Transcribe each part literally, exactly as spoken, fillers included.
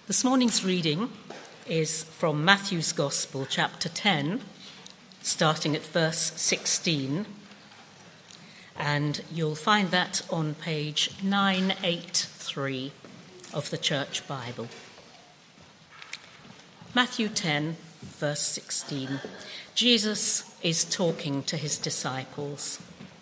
This morning's reading is from Matthew's Gospel, chapter ten, starting at verse sixteen, and you'll find that on page nine eighty-three of the Church Bible. Matthew ten, verse sixteen. Jesus is talking to his disciples.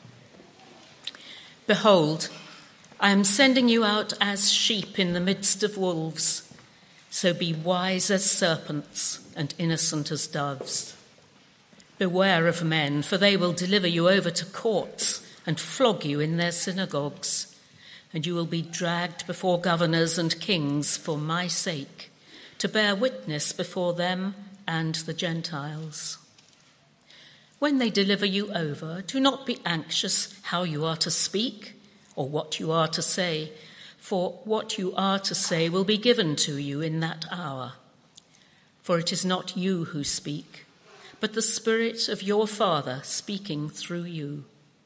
"Behold, I am sending you out as sheep in the midst of wolves. So be wise as serpents and innocent as doves. Beware of men, for they will deliver you over to courts and flog you in their synagogues, and you will be dragged before governors and kings for my sake, to bear witness before them and the Gentiles. When they deliver you over, do not be anxious how you are to speak or what you are to say, for what you are to say will be given to you in that hour. For it is not you who speak, but the Spirit of your Father speaking through you.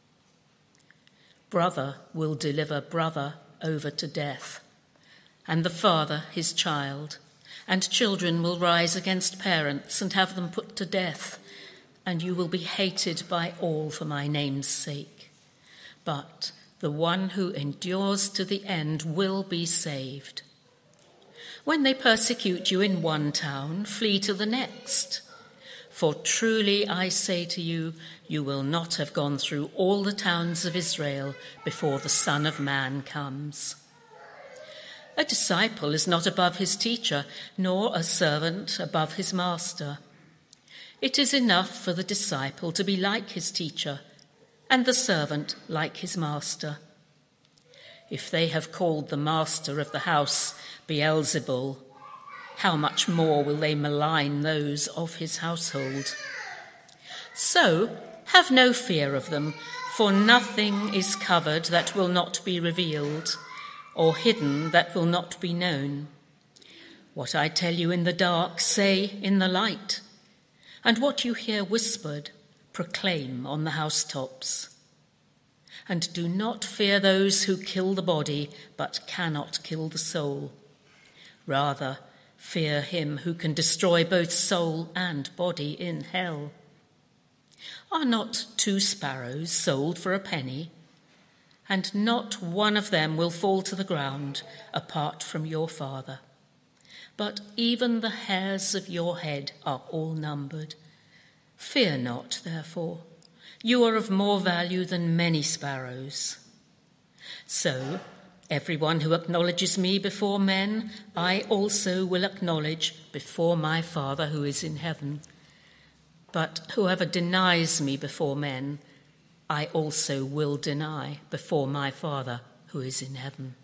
Brother will deliver brother over to death, and the father his child, and children will rise against parents and have them put to death, and you will be hated by all for my name's sake. But the one who endures to the end will be saved. When they persecute you in one town, flee to the next. For truly I say to you, you will not have gone through all the towns of Israel before the Son of Man comes. A disciple is not above his teacher, nor a servant above his master. It is enough for the disciple to be like his teacher, and the servant like his master. If they have called the master of the house Beelzebul, how much more will they malign those of his household? So have no fear of them, for nothing is covered that will not be revealed, or hidden that will not be known. What I tell you in the dark, say in the light, and what you hear whispered, proclaim on the housetops. And do not fear those who kill the body, but cannot kill the soul. Rather, fear him who can destroy both soul and body in hell. Are not two sparrows sold for a penny? And not one of them will fall to the ground apart from your Father. But even the hairs of your head are all numbered. Fear not, therefore. You are of more value than many sparrows. So, everyone who acknowledges me before men, I also will acknowledge before my Father who is in heaven. But whoever denies me before men, I also will deny before my Father who is in heaven.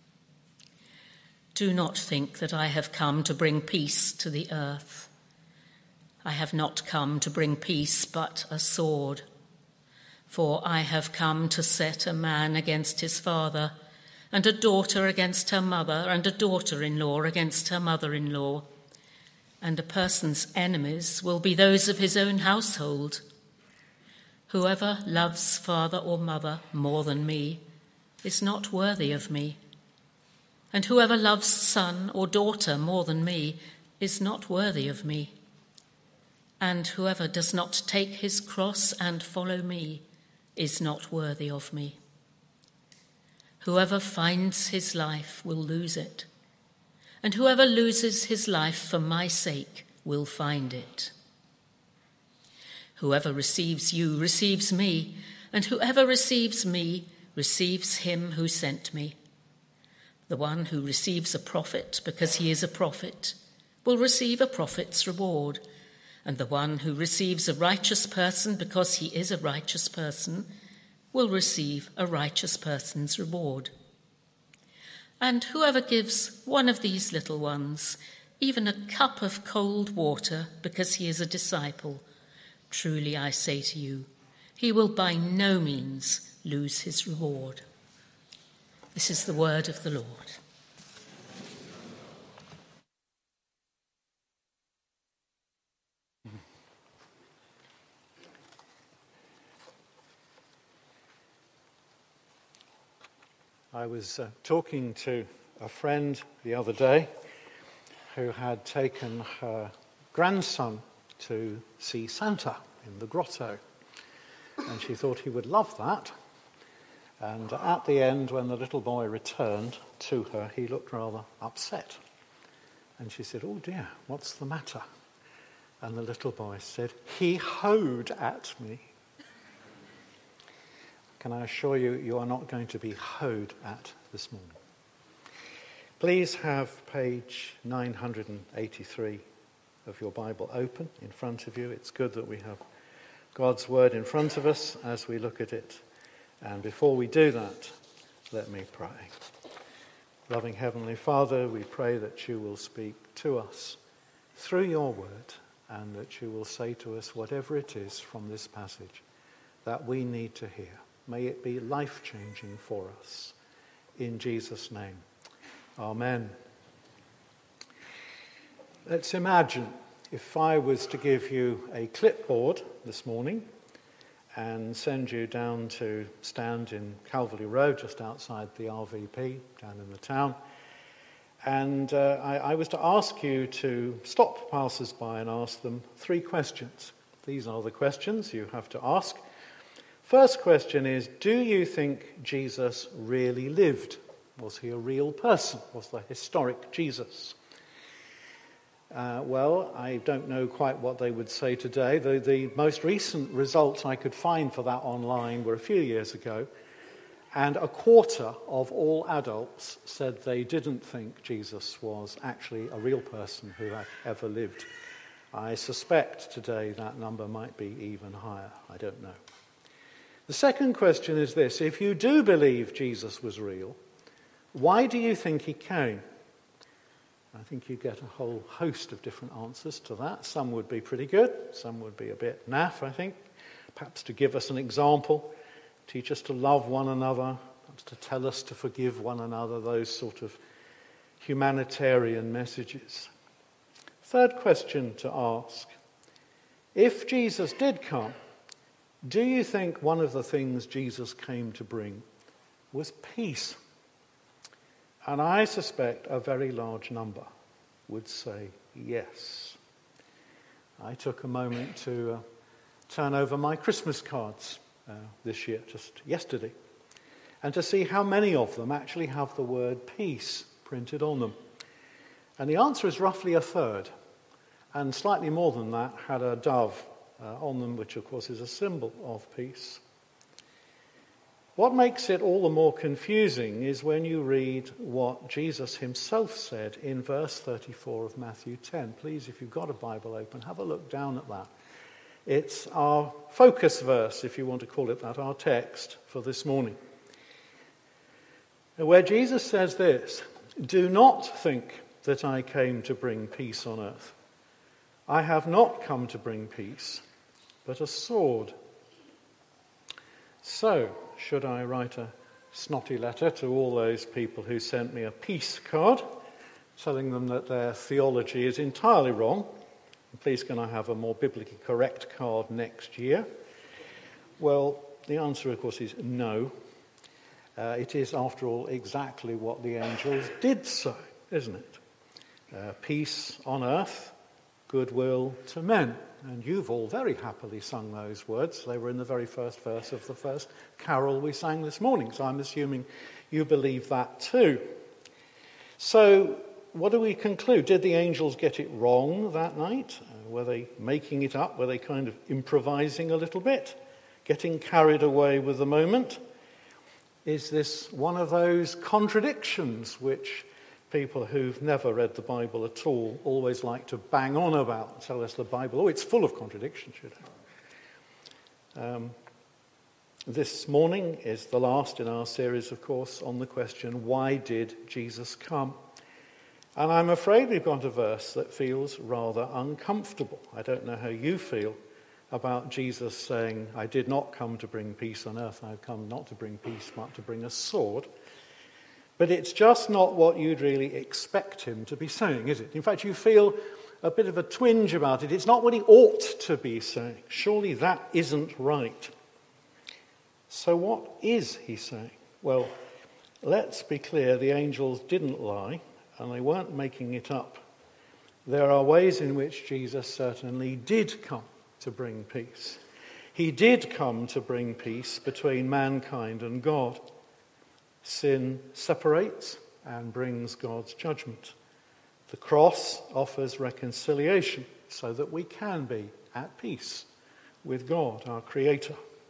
Do not think that I have come to bring peace to the earth. I have not come to bring peace, but a sword. For I have come to set a man against his father, and a daughter against her mother, and a daughter-in-law against her mother-in-law. And a person's enemies will be those of his own household. Whoever loves father or mother more than me is not worthy of me. And whoever loves son or daughter more than me is not worthy of me. And whoever does not take his cross and follow me is not worthy of me. Whoever finds his life will lose it, and whoever loses his life for my sake will find it. Whoever receives you receives me, and whoever receives me receives him who sent me. The one who receives a prophet because he is a prophet will receive a prophet's reward, and the one who receives a righteous person because he is a righteous person will receive a righteous person's reward. And whoever gives one of these little ones even a cup of cold water because he is a disciple, truly I say to you, he will by no means lose his reward." This is the word of the Lord. I was uh, talking to a friend the other day who had taken her grandson to see Santa in the grotto. And she thought he would love that. And at the end, when the little boy returned to her, he looked rather upset. And she said, "Oh dear, what's the matter?" And the little boy said, "He hoed at me." Can I assure you, you are not going to be hoed at this morning. Please have page nine hundred eighty-three of your Bible open in front of you. It's good that we have God's word in front of us as we look at it. And before we do that, let me pray. Loving Heavenly Father, we pray that you will speak to us through your word, and that you will say to us whatever it is from this passage that we need to hear. May it be life-changing for us. In Jesus' name, amen. Let's imagine if I was to give you a clipboard this morning and send you down to stand in Calvary Road, just outside the R V P, down in the town. And uh, I, I was to ask you to stop passers-by and ask them three questions. These are the questions you have to ask. First question is, do you think Jesus really lived? Was he a real person? Was the historic Jesus? Uh, well, I don't know quite what they would say today. The, the most recent results I could find for that online were a few years ago, and a quarter of all adults said they didn't think Jesus was actually a real person who had ever lived. I suspect today that number might be even higher. I don't know. The second question is this: if you do believe Jesus was real, why do you think he came? I think you get a whole host of different answers to that. Some would be pretty good, some would be a bit naff, I think. Perhaps to give us an example, teach us to love one another, perhaps to tell us to forgive one another, those sort of humanitarian messages. Third question to ask: if Jesus did come, do you think one of the things Jesus came to bring was peace? And I suspect a very large number would say yes. I took a moment to uh, turn over my Christmas cards uh, this year, just yesterday, and to see how many of them actually have the word peace printed on them. And the answer is roughly a third, and slightly more than that had a dove uh, on them, which of course is a symbol of peace. What makes it all the more confusing is when you read what Jesus himself said in verse thirty-four of Matthew ten. Please, if you've got a Bible open, have a look down at that. It's our focus verse, if you want to call it that, our text for this morning, where Jesus says this: "Do not think that I came to bring peace on earth. I have not come to bring peace, but a sword. So, should I write a snotty letter to all those people who sent me a peace card, telling them that their theology is entirely wrong? And please, can I have a more biblically correct card next year?" Well, the answer, of course, is no. Uh, it is, after all, exactly what the angels did say, isn't it? Uh, peace on earth, goodwill to men. And you've all very happily sung those words. They were in the very first verse of the first carol we sang this morning. So I'm assuming you believe that too. So what do we conclude? Did the angels get it wrong that night? Uh, were they making it up? Were they kind of improvising a little bit? Getting carried away with the moment? Is this one of those contradictions which people who've never read the Bible at all always like to bang on about, tell us the Bible, oh, it's full of contradictions, you know. Um, this morning is the last in our series, of course, on the question, why did Jesus come? And I'm afraid we've got a verse that feels rather uncomfortable. I don't know how you feel about Jesus saying, "I did not come to bring peace on earth, I've come not to bring peace, but to bring a sword." But it's just not what you'd really expect him to be saying, is it? In fact, you feel a bit of a twinge about it. It's not what he ought to be saying. Surely that isn't right. So what is he saying? Well, let's be clear, the angels didn't lie, and they weren't making it up. there are ways in which Jesus certainly did come to bring peace. He did come to bring peace between mankind and God. Sin separates and brings God's judgment. The cross offers reconciliation so that we can be at peace with God, our Creator.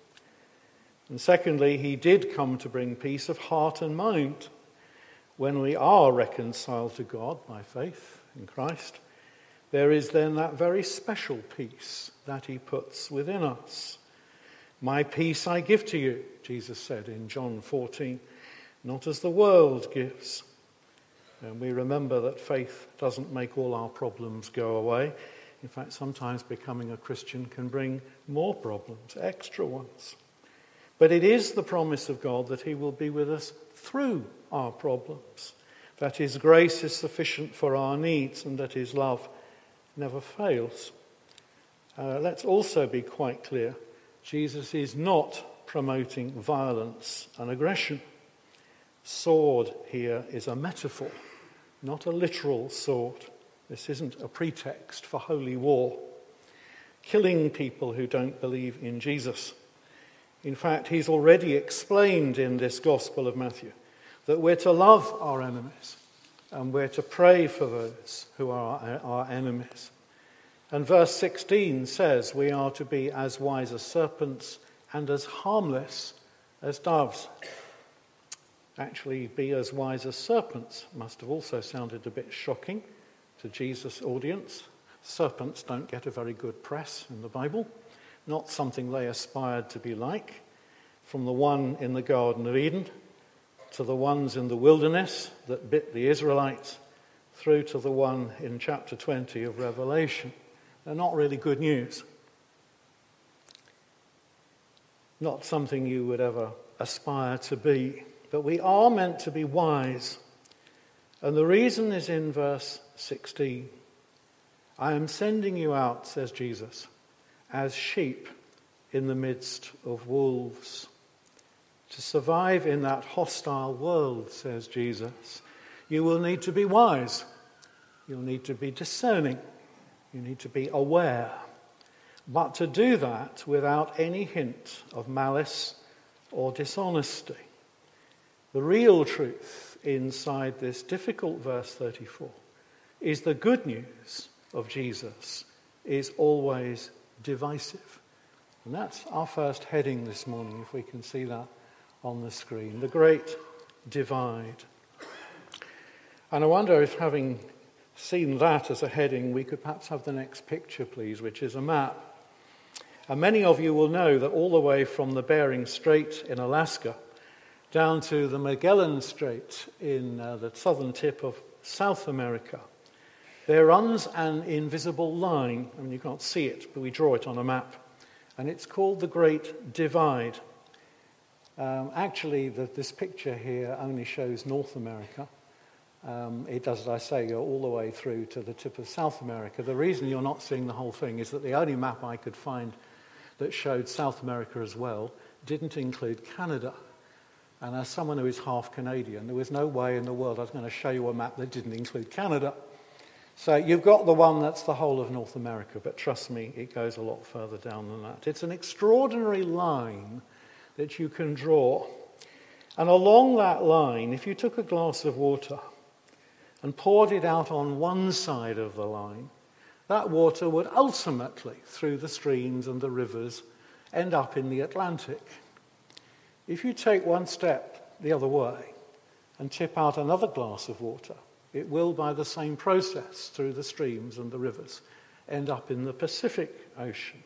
And secondly, he did come to bring peace of heart and mind. When we are reconciled to God by faith in Christ, there is then that very special peace that he puts within us. My peace I give to you, Jesus said in John fourteen, not as the world gives. And we remember that faith doesn't make all our problems go away. In fact, sometimes becoming a Christian can bring more problems, extra ones. But it is the promise of God that he will be with us through our problems, that his grace is sufficient for our needs, and that his love never fails. Uh, let's also be quite clear. Jesus is not promoting violence and aggression. Sword here is a metaphor, not a literal sword. This isn't a pretext for holy war, killing people who don't believe in Jesus. In fact, he's already explained in this Gospel of Matthew that we're to love our enemies and we're to pray for those who are our enemies. And verse sixteen says we are to be as wise as serpents and as harmless as doves. Actually, be as wise as serpents must have also sounded a bit shocking to Jesus' audience. Serpents don't get a very good press in the Bible, not something they aspired to be like. From the one in the Garden of Eden to the ones in the wilderness that bit the Israelites, through to the one in chapter twenty of Revelation. They're not really good news. Not something you would ever aspire to be. But we are meant to be wise. And the reason is in verse sixteen. I am sending you out, says Jesus, as sheep in the midst of wolves. To survive in that hostile world, says Jesus, you will need to be wise. You'll need to be discerning. You need to be aware. But to do that without any hint of malice or dishonesty. The real truth inside this difficult verse thirty-four is the good news of Jesus is always divisive. And that's our first heading this morning, if we can see that on the screen. The great divide. And I wonder if, having seen that as a heading, we could perhaps have the next picture, please, which is a map. And many of you will know that all the way from the Bering Strait in Alaska down to the Magellan Strait in uh, the southern tip of South America, there runs an invisible line. I mean, you can't see it, but we draw it on a map. And it's called the Great Divide. Um, actually, the, this picture here only shows North America. Um, it does, as I say, go all the way through to the tip of South America. The reason you're not seeing the whole thing is that the only map I could find that showed South America as well didn't include Canada. And as someone who is half Canadian, there was no way in the world I was going to show you a map that didn't include Canada. So you've got the one that's the whole of North America, but trust me, it goes a lot further down than that. It's an extraordinary line that you can draw. And along that line, if you took a glass of water and poured it out on one side of the line, that water would ultimately, through the streams and the rivers, end up in the Atlantic. If you take one step the other way and tip out another glass of water, it will, by the same process through the streams and the rivers, end up in the Pacific Ocean.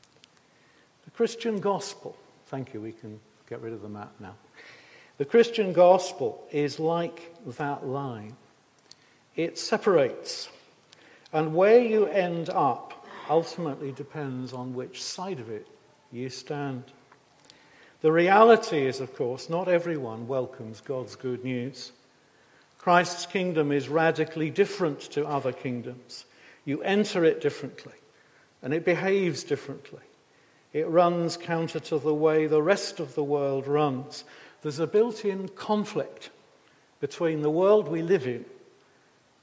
The Christian gospel, thank you, we can get rid of the map now. The Christian gospel is like that line. It separates. And where you end up ultimately depends on which side of it you stand. The reality is, of course, not everyone welcomes God's good news. Christ's kingdom is radically different to other kingdoms. You enter it differently, and it behaves differently. It runs counter to the way the rest of the world runs. There's a built-in conflict between the world we live in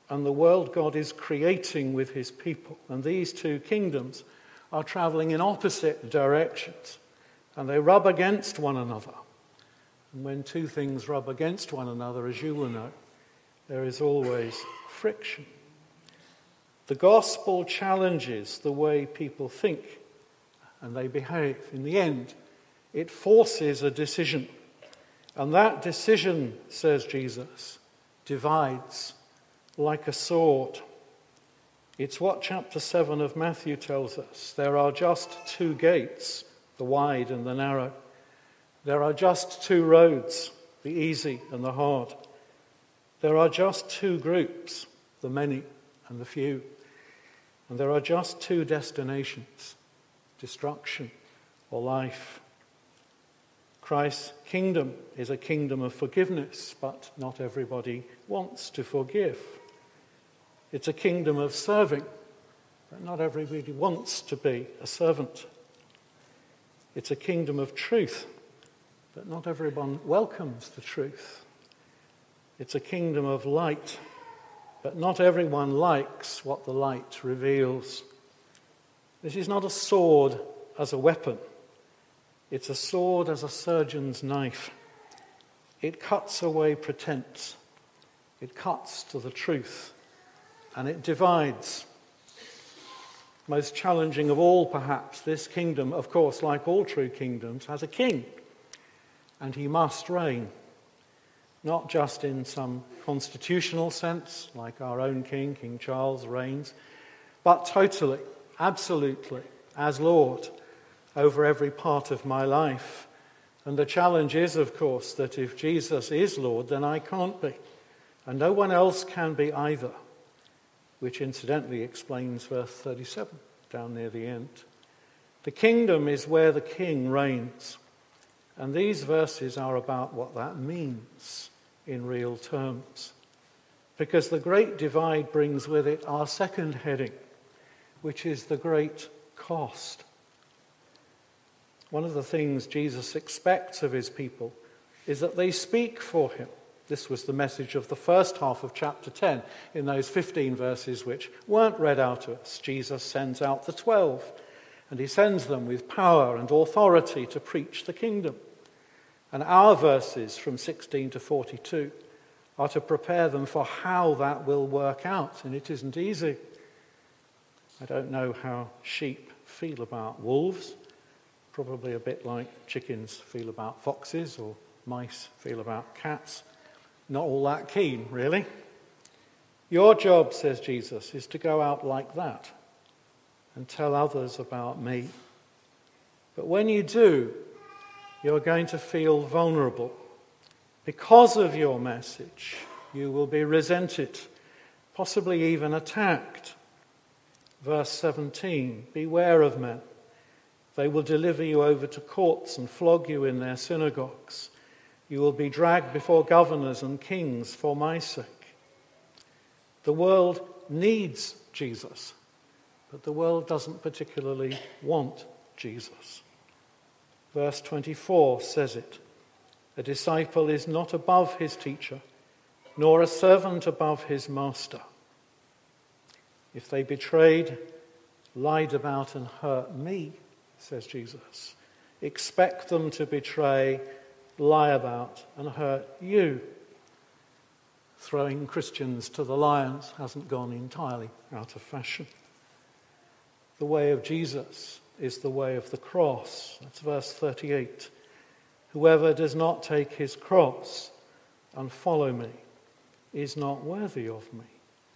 and the world God is creating with his people. And these two kingdoms are traveling in opposite directions, and they rub against one another. And when two things rub against one another, as you will know, there is always friction. The gospel challenges the way people think and they behave. In the end, it forces a decision. And that decision, says Jesus, divides like a sword. It's what chapter seven of Matthew tells us. There are just two gates, the wide and the narrow. There are just two roads, the easy and the hard. There are just two groups, the many and the few. And there are just two destinations, destruction or life. Christ's kingdom is a kingdom of forgiveness, but not everybody wants to forgive. It's a kingdom of serving, but not everybody wants to be a servant. It's a kingdom of truth, but not everyone welcomes the truth. It's a kingdom of light, but not everyone likes what the light reveals. This is not a sword as a weapon. It's a sword as a surgeon's knife. It cuts away pretense. It cuts to the truth. And it divides. Most challenging of all, perhaps, this kingdom, of course, like all true kingdoms, has a king. And he must reign. Not just in some constitutional sense, like our own king, King Charles, reigns, but totally, absolutely, as Lord over every part of my life. And the challenge is, of course, that if Jesus is Lord, then I can't be. And no one else can be either, which incidentally explains verse thirty-seven, down near the end. The kingdom is where the king reigns. And these verses are about what that means in real terms. Because the great divide brings with it our second heading, which is the great cost. One of the things Jesus expects of his people is that they speak for him. This was the message of the first half of chapter ten, in those fifteen verses which weren't read out to us. Jesus sends out the twelve, and he sends them with power and authority to preach the kingdom. And our verses from sixteen to forty-two are to prepare them for how that will work out, and it isn't easy. I don't know how sheep feel about wolves, probably a bit like chickens feel about foxes or mice feel about cats. Not all that keen, really. Your job, says Jesus, is to go out like that and tell others about me. But when you do, you're going to feel vulnerable. Because of your message, you will be resented, possibly even attacked. Verse seventeen, beware of men. They will deliver you over to courts and flog you in their synagogues. You will be dragged before governors and kings for my sake. The world needs Jesus, but the world doesn't particularly want Jesus. Verse twenty-four says it. A disciple is not above his teacher, nor a servant above his master. If they betrayed, lied about, and hurt me, says Jesus, expect them to betray, lie about, and hurt you. Throwing Christians to the lions hasn't gone entirely out of fashion. The way of Jesus is the way of the cross. That's verse thirty-eight. Whoever does not take his cross and follow me is not worthy of me.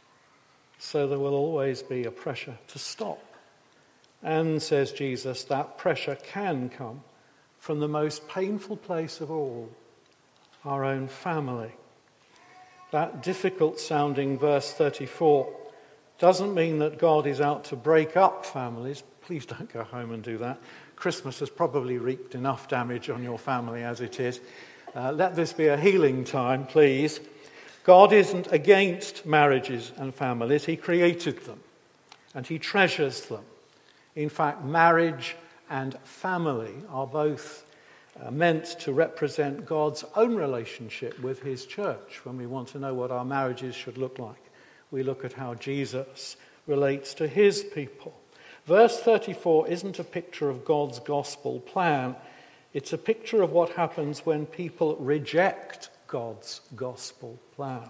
So there will always be a pressure to stop. And, says Jesus, that pressure can come from the most painful place of all, our own family. That difficult-sounding verse thirty-four doesn't mean that God is out to break up families. Please don't go home and do that. Christmas has probably wreaked enough damage on your family as it is. Uh, let this be a healing time, please. God isn't against marriages and families. He created them, and he treasures them. In fact, marriage and family are both uh, meant to represent God's own relationship with his church. When we want to know what our marriages should look like, we look at how Jesus relates to his people. Verse thirty-four isn't a picture of God's gospel plan. It's a picture of what happens when people reject God's gospel plan.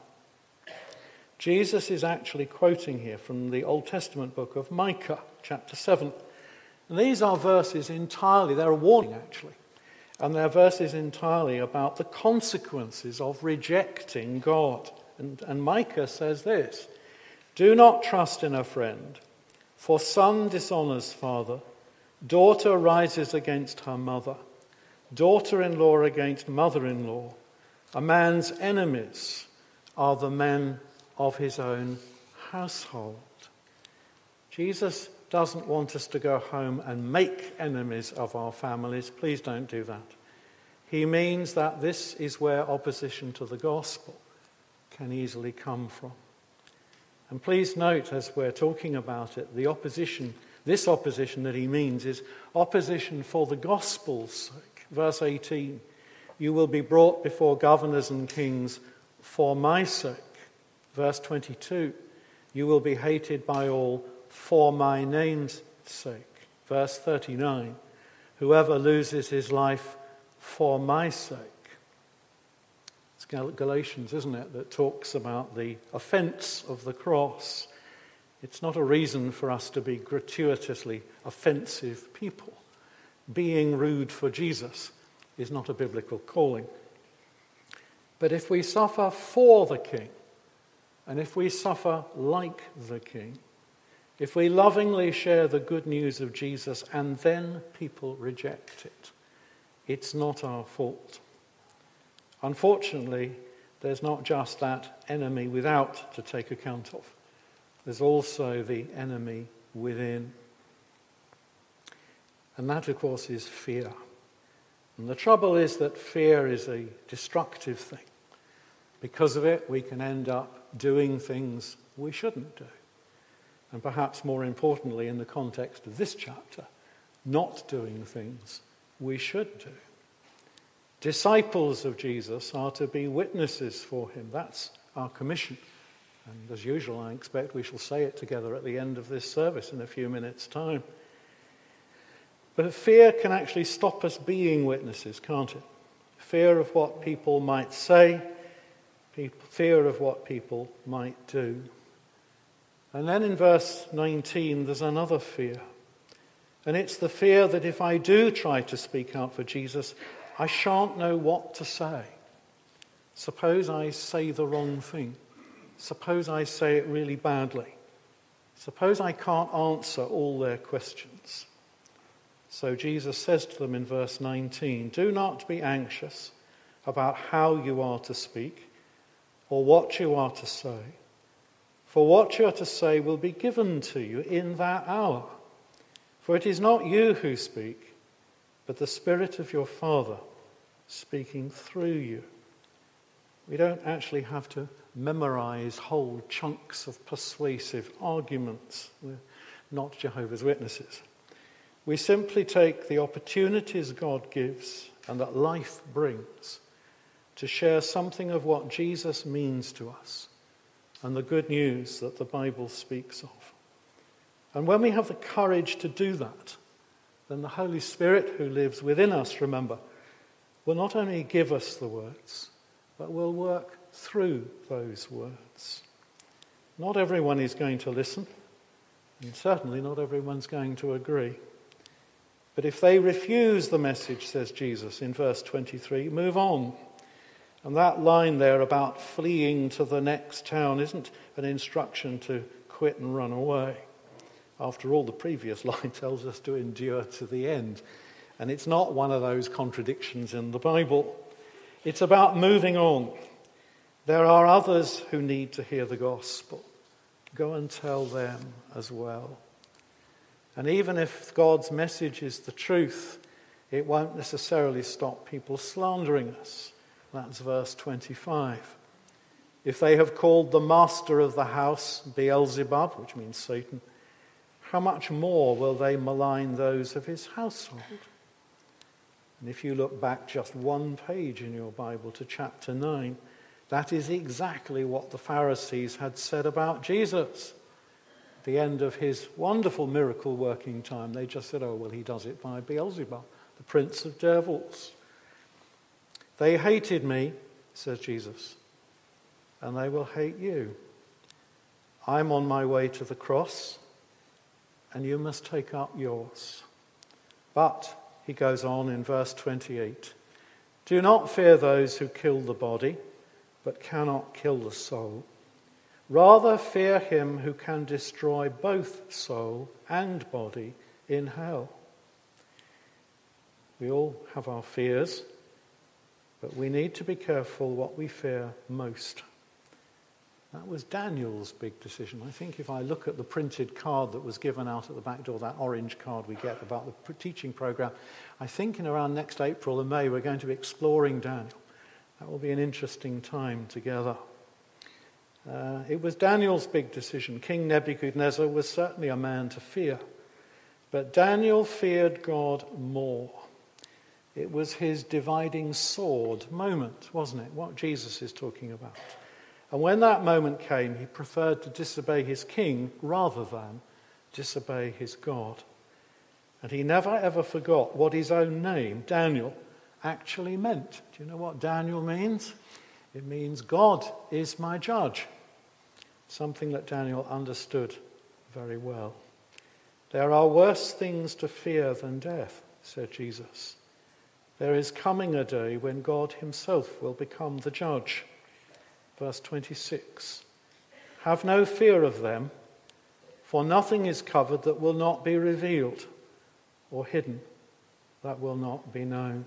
Jesus is actually quoting here from the Old Testament book of Micah, chapter seven. And these are verses entirely, they're a warning actually, and they're verses entirely about the consequences of rejecting God. And, and Micah says this: "Do not trust in a friend, for son dishonors father, daughter rises against her mother, daughter-in-law against mother-in-law. A man's enemies are the men of his own household." Jesus doesn't want us to go home and make enemies of our families. Please don't do that. He means that this is where opposition to the gospel can easily come from. And please note, as we're talking about it, the opposition, this opposition that he means is opposition for the gospel's sake. Verse eighteen, "You will be brought before governors and kings for my sake." Verse twenty-two, "You will be hated by all for my name's sake." Verse thirty-nine, "Whoever loses his life for my sake." It's Galatians, isn't it, that talks about the offence of the cross. It's not a reason for us to be gratuitously offensive people. Being rude for Jesus is not a biblical calling. But if we suffer for the King, and if we suffer like the King, if we lovingly share the good news of Jesus and then people reject it, it's not our fault. Unfortunately, there's not just that enemy without to take account of. There's also the enemy within. And that, of course, is fear. And the trouble is that fear is a destructive thing. Because of it, we can end up doing things we shouldn't do. And perhaps more importantly, in the context of this chapter, not doing things we should do. Disciples of Jesus are to be witnesses for him. That's our commission. And as usual, I expect we shall say it together at the end of this service in a few minutes' time. But fear can actually stop us being witnesses, can't it? Fear of what people might say, fear of what people might do. And then in verse nineteen, there's another fear. And it's the fear that if I do try to speak out for Jesus, I shan't know what to say. Suppose I say the wrong thing. Suppose I say it really badly. Suppose I can't answer all their questions. So Jesus says to them in verse nineteen, "Do not be anxious about how you are to speak or what you are to say. For what you are to say will be given to you in that hour. For it is not you who speak, but the Spirit of your Father speaking through you." We don't actually have to memorize whole chunks of persuasive arguments. We're not Jehovah's Witnesses. We simply take the opportunities God gives and that life brings to share something of what Jesus means to us and the good news that the Bible speaks of. And when we have the courage to do that, then the Holy Spirit who lives within us, remember, will not only give us the words, but will work through those words. Not everyone is going to listen, and certainly not everyone's going to agree. But if they refuse the message, says Jesus in verse twenty-three, move on. And that line there about fleeing to the next town isn't an instruction to quit and run away. After all, the previous line tells us to endure to the end. And it's not one of those contradictions in the Bible. It's about moving on. There are others who need to hear the gospel. Go and tell them as well. And even if God's message is the truth, it won't necessarily stop people slandering us. That's verse twenty-five. If they have called the master of the house Beelzebub, which means Satan, how much more will they malign those of his household? And if you look back just one page in your Bible to chapter nine, That is exactly what the Pharisees had said about Jesus. At the end of his wonderful miracle working time, they just said, oh, well, he does it by Beelzebub, the prince of devils. They hated me, says Jesus, and they will hate you. I'm on my way to the cross, and you must take up yours. But, he goes on in verse twenty-eight, do not fear those who kill the body, but cannot kill the soul. Rather fear him who can destroy both soul and body in hell. We all have our fears, but we need to be careful what we fear most. That was Daniel's big decision. I think if I look at the printed card that was given out at the back door, that orange card we get about the teaching program, I think in around next April and May we're going to be exploring Daniel. That will be an interesting time together. Uh, it was Daniel's big decision. King Nebuchadnezzar was certainly a man to fear, but Daniel feared God more. It was his dividing sword moment, wasn't it? What Jesus is talking about. And when that moment came, he preferred to disobey his king rather than disobey his God. And he never ever forgot what his own name, Daniel, actually meant. Do you know what Daniel means? It means God is my judge. Something that Daniel understood very well. There are worse things to fear than death, said Jesus. There is coming a day when God himself will become the judge. Verse twenty-six, have no fear of them, for nothing is covered that will not be revealed, or hidden that will not be known.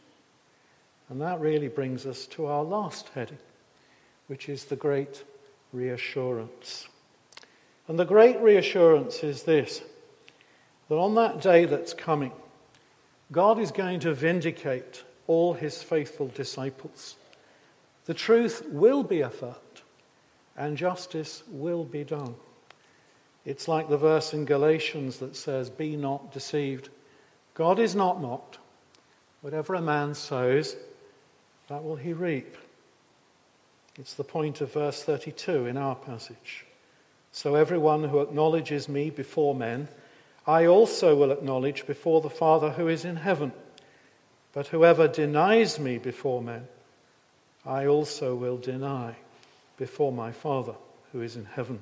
And that really brings us to our last heading, which is the great reassurance. And the great reassurance is this, that on that day that's coming, God is going to vindicate all his faithful disciples. The truth will be affirmed, and justice will be done. It's like the verse in Galatians that says, be not deceived. God is not mocked. Whatever a man sows, that will he reap. It's the point of verse thirty-two in our passage. So everyone who acknowledges me before men, I also will acknowledge before the Father who is in heaven. But whoever denies me before men, I also will deny before my Father who is in heaven.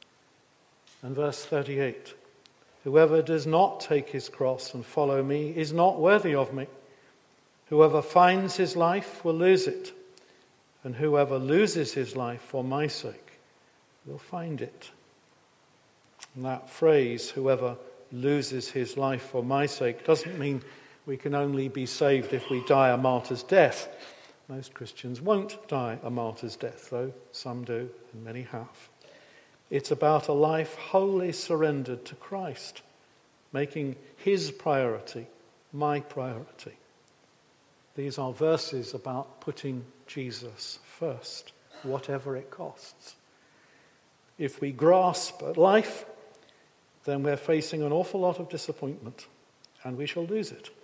And verse thirty-eight, whoever does not take his cross and follow me is not worthy of me. Whoever finds his life will lose it, and whoever loses his life for my sake will find it. And that phrase, whoever loses his life for my sake, doesn't mean we can only be saved if we die a martyr's death. Most Christians won't die a martyr's death, though some do and many have. It's about a life wholly surrendered to Christ, making his priority my priority. These are verses about putting Jesus first, whatever it costs. If we grasp at life, then we're facing an awful lot of disappointment, and we shall lose it.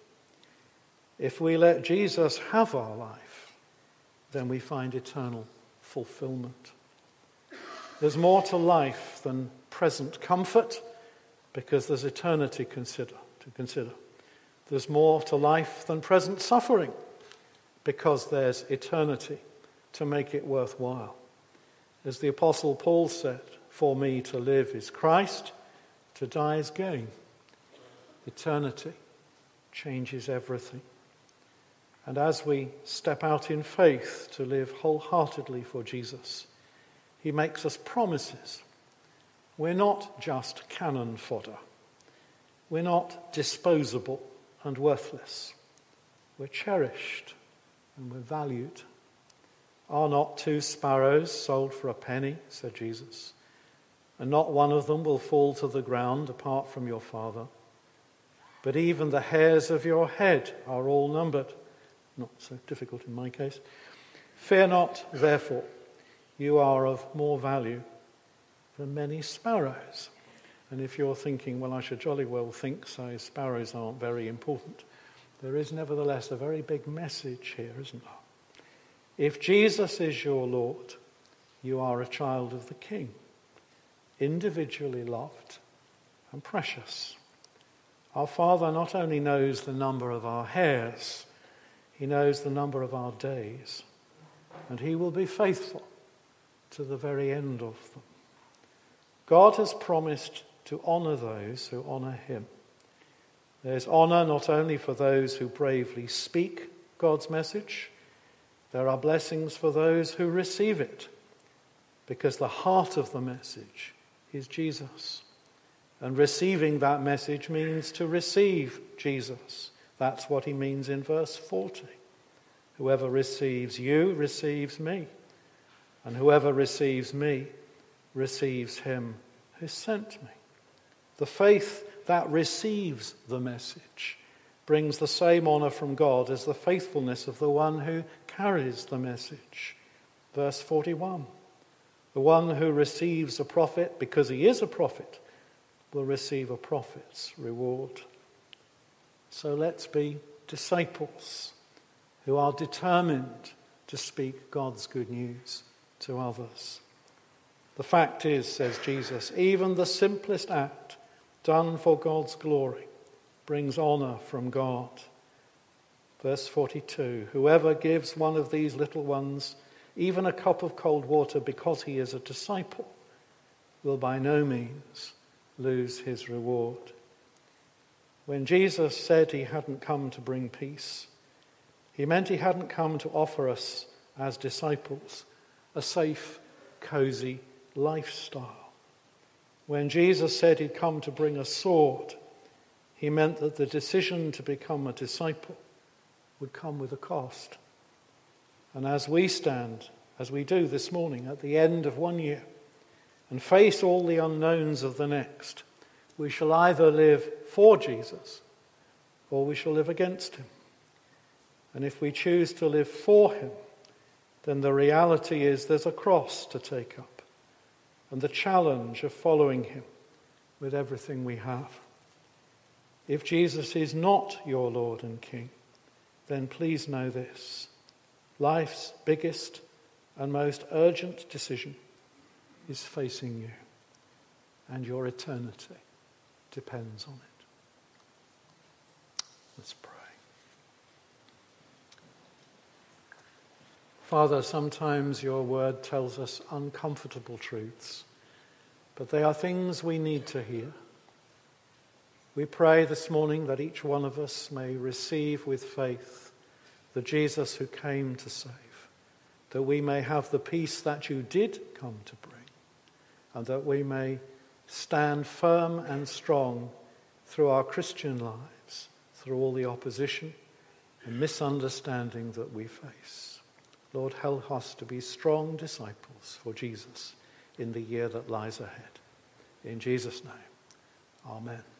If we let Jesus have our life, then we find eternal fulfillment. There's more to life than present comfort, because there's eternity consider, to consider. There's more to life than present suffering, because there's eternity to make it worthwhile. As the Apostle Paul said, for me to live is Christ, to die is gain. Eternity changes everything. And as we step out in faith to live wholeheartedly for Jesus, he makes us promises. We're not just cannon fodder. We're not disposable and worthless. We're cherished and we're valued. Are not two sparrows sold for a penny, said Jesus, and not one of them will fall to the ground apart from your Father? But even the hairs of your head are all numbered. Not so difficult in my case. Fear not, therefore, you are of more value than many sparrows. And if you're thinking, well, I should jolly well think so, sparrows aren't very important, there is nevertheless a very big message here, isn't there? If Jesus is your Lord, you are a child of the King, individually loved and precious. Our Father not only knows the number of our hairs, he knows the number of our days, and he will be faithful to the very end of them. God has promised to honour those who honour him. There's honour not only for those who bravely speak God's message, there are blessings for those who receive it, because the heart of the message is Jesus. And receiving that message means to receive Jesus. That's what he means in verse forty. Whoever receives you receives me, and whoever receives me receives him who sent me. The faith that receives the message brings the same honour from God as the faithfulness of the one who carries the message. Verse forty-one. The one who receives a prophet because he is a prophet will receive a prophet's reward. So let's be disciples who are determined to speak God's good news to others. The fact is, says Jesus, even the simplest act done for God's glory brings honour from God. Verse forty-two, whoever gives one of these little ones even a cup of cold water because he is a disciple will by no means lose his reward. When Jesus said he hadn't come to bring peace, he meant he hadn't come to offer us as disciples a safe, cosy lifestyle. When Jesus said he'd come to bring a sword, he meant that the decision to become a disciple would come with a cost. And as we stand, as we do this morning, at the end of one year, and face all the unknowns of the next, we shall either live for Jesus or we shall live against him. And if we choose to live for him, then the reality is there's a cross to take up and the challenge of following him with everything we have. If Jesus is not your Lord and King, then please know this: life's biggest and most urgent decision is facing you, and your eternity depends on it. Let's pray. Father, sometimes your word tells us uncomfortable truths, but they are things we need to hear. We pray this morning that each one of us may receive with faith the Jesus who came to save, that we may have the peace that you did come to bring, and that we may stand firm and strong through our Christian lives, through all the opposition and misunderstanding that we face. Lord, help us to be strong disciples for Jesus in the year that lies ahead. In Jesus' name, amen.